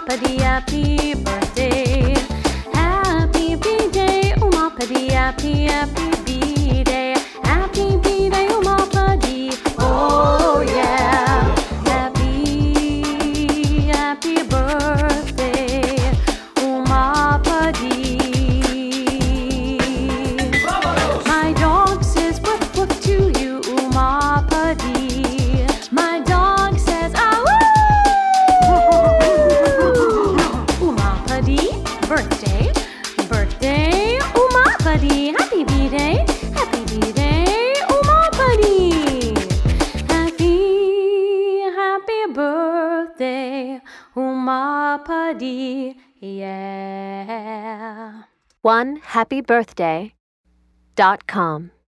Umapadi, happy birthday. Happy B-Day, Umapadi, happy B-Day. Happy B-Day, Umapadi. Oh yeah. Happy birthday, Umapadi. My dog says woof woof to you, Umapadi. My dog says ah woo. Umapadi, birthday, Umapadi. Happy B-Day, Umapadi. Happy birthday, Umapadi. Yeah. OneHappyBirthday.com